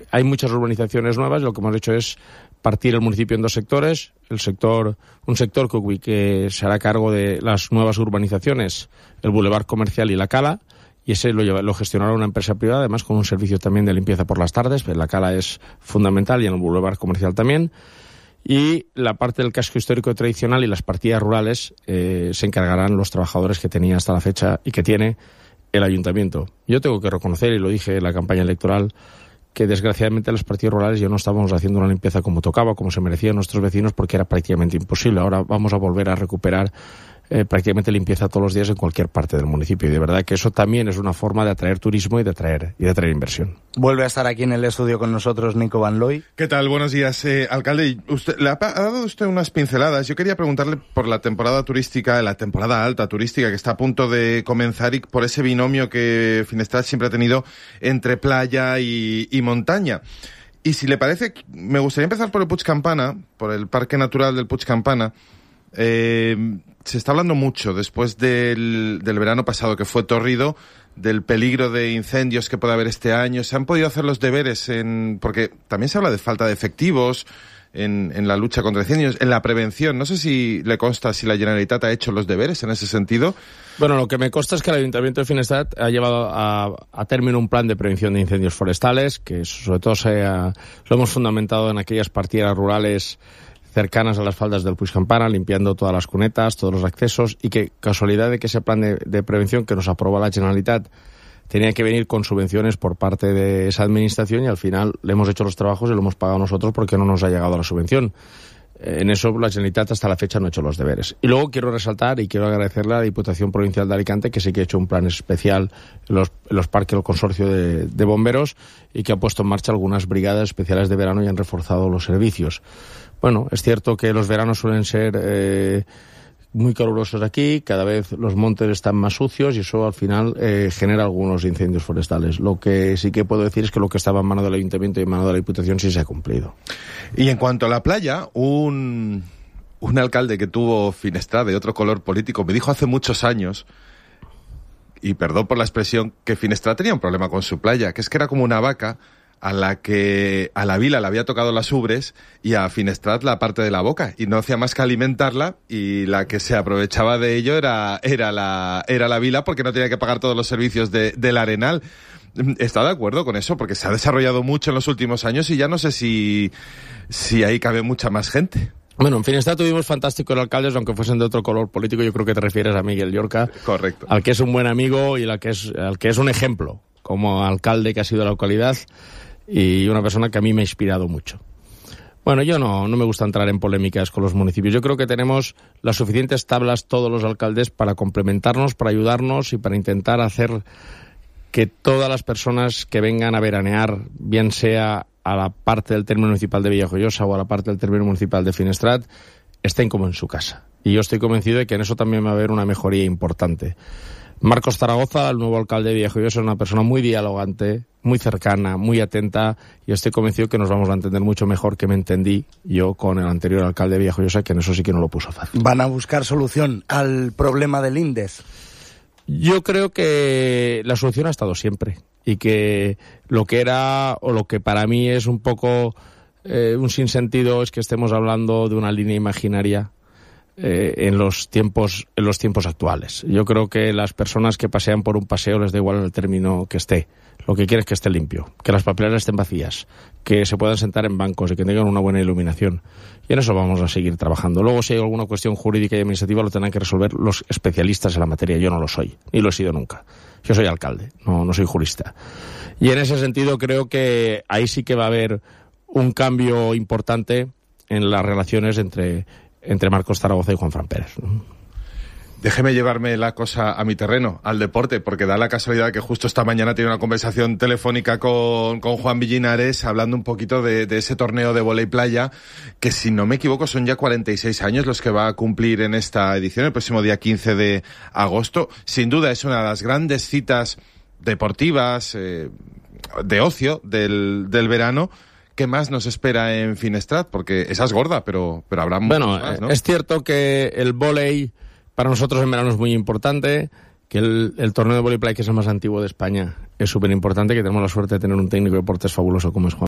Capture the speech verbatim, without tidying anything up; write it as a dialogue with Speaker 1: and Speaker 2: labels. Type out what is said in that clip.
Speaker 1: hay muchas urbanizaciones nuevas y lo que hemos hecho es partir el municipio en dos sectores. El sector, un sector que, que se hará cargo de las nuevas urbanizaciones, el Boulevard Comercial y La Cala, y ese lo, lleva, lo gestionará una empresa privada, además con un servicio también de limpieza por las tardes, pero La Cala es fundamental y en el Boulevard Comercial también. Y la parte del casco histórico tradicional y las partidas rurales eh, se encargarán los trabajadores que tenía hasta la fecha y que tiene el ayuntamiento. Yo tengo que reconocer, y lo dije en la campaña electoral, que desgraciadamente las partidas rurales ya no estábamos haciendo una limpieza como tocaba, como se merecían nuestros vecinos, porque era prácticamente imposible. Ahora vamos a volver a recuperar Eh, prácticamente limpieza todos los días en cualquier parte del municipio, y de verdad que eso también es una forma de atraer turismo y de atraer y de atraer inversión.
Speaker 2: Vuelve a estar aquí en el estudio con nosotros Nico Van Looy.
Speaker 3: ¿Qué tal? Buenos días, eh, alcalde. Usted, le ha, ha dado usted unas pinceladas. Yo quería preguntarle por la temporada turística, la temporada alta turística que está a punto de comenzar, y por ese binomio que Finestrat siempre ha tenido entre playa y, y montaña. Y si le parece, me gustaría empezar por el Puig Campana, por el Parque Natural del Puig Campana. Eh, se está hablando mucho después del, del verano pasado, que fue tórrido, del peligro de incendios que puede haber este año. ¿Se han podido hacer los deberes en, porque también se habla de falta de efectivos en, en la lucha contra incendios, en la prevención? No sé si le consta si la Generalitat ha hecho los deberes en ese sentido.
Speaker 1: Bueno, lo que me consta es que el Ayuntamiento de Finestrat ha llevado a, a término un plan de prevención de incendios forestales, que sobre todo se ha, lo hemos fundamentado en aquellas partidas rurales cercanas a las faldas del Puig Campana, limpiando todas las cunetas, todos los accesos, y que casualidad de que ese plan de, de prevención que nos aprobó la Generalitat tenía que venir con subvenciones por parte de esa administración, y al final le hemos hecho los trabajos y lo hemos pagado nosotros porque no nos ha llegado la subvención. En eso la Generalitat hasta la fecha no ha hecho los deberes. Y luego quiero resaltar y quiero agradecerle a la Diputación Provincial de Alicante, que sí que ha hecho un plan especial en los, en los parques del consorcio de, de bomberos, y que ha puesto en marcha algunas brigadas especiales de verano y han reforzado los servicios. Bueno, es cierto que los veranos suelen ser eh, muy calurosos aquí, cada vez los montes están más sucios y eso al final eh, genera algunos incendios forestales. Lo que sí que puedo decir es que lo que estaba en mano del Ayuntamiento y en mano de la Diputación sí se ha cumplido.
Speaker 3: Y en cuanto a la playa, un, un alcalde que tuvo Finestrat de otro color político me dijo hace muchos años, y perdón por la expresión, que Finestrat tenía un problema con su playa, que es que era como una vaca a la que a la vila le había tocado las ubres y a Finestrat la parte de la boca, y no hacía más que alimentarla, y la que se aprovechaba de ello era era la era la vila, porque no tenía que pagar todos los servicios de, del Arenal. ¿Está de acuerdo con eso? Porque se ha desarrollado mucho en los últimos años y ya no sé si si ahí cabe mucha más gente.
Speaker 1: Bueno, en Finestrat tuvimos fantásticos alcaldes, aunque fuesen de otro color político. Yo creo que te refieres a Miguel Llorca.
Speaker 3: Correcto.
Speaker 1: Al que es un buen amigo y al que es al que es un ejemplo como alcalde que ha sido de la localidad, y una persona que a mí me ha inspirado mucho. Bueno, yo no, no me gusta entrar en polémicas con los municipios. Yo creo que tenemos las suficientes tablas todos los alcaldes para complementarnos, para ayudarnos y para intentar hacer que todas las personas que vengan a veranear, bien sea a la parte del término municipal de Villajoyosa o a la parte del término municipal de Finestrat, estén como en su casa. Y yo estoy convencido de que en eso también va a haber una mejoría importante. Marcos Zaragoza, el nuevo alcalde de Villajoyosa, es una persona muy dialogante, muy cercana, muy atenta, y estoy convencido que nos vamos a entender mucho mejor que me entendí yo con el anterior alcalde de Villajoyosa, que en eso sí que no lo puso fácil.
Speaker 2: ¿Van a buscar solución al problema del Indes?
Speaker 1: Yo creo que la solución ha estado siempre, y que lo que era, o lo que para mí es un poco eh, un sinsentido, es que estemos hablando de una línea imaginaria Eh, en los tiempos en los tiempos actuales. Yo creo que las personas que pasean por un paseo les da igual el término que esté. Lo que quieren es que esté limpio, que las papeleras estén vacías, que se puedan sentar en bancos y que tengan una buena iluminación. Y en eso vamos a seguir trabajando. Luego, si hay alguna cuestión jurídica y administrativa, lo tendrán que resolver los especialistas en la materia. Yo no lo soy, ni lo he sido nunca. Yo soy alcalde, no, no soy jurista. Y en ese sentido creo que ahí sí que va a haber un cambio importante en las relaciones entre entre Marcos Zaragoza y Juanfran Pérez.
Speaker 3: Déjeme llevarme la cosa a mi terreno, al deporte, porque da la casualidad que justo esta mañana tiene una conversación telefónica con, con Juan Villinares, hablando un poquito de, de ese torneo de vóley playa, que si no me equivoco son ya cuarenta y seis años los que va a cumplir en esta edición, el próximo día quince de agosto. Sin duda es una de las grandes citas deportivas, eh, de ocio del, del verano. ¿Qué más nos espera en Finestrat? Porque esa es gorda, pero, pero habrá muchos
Speaker 1: bueno,
Speaker 3: más, ¿no?
Speaker 1: Es cierto que el vóley para nosotros en verano es muy importante, que el, el torneo de vóley playa, que es el más antiguo de España, es súper importante, que tenemos la suerte de tener un técnico de deportes fabuloso como es Juan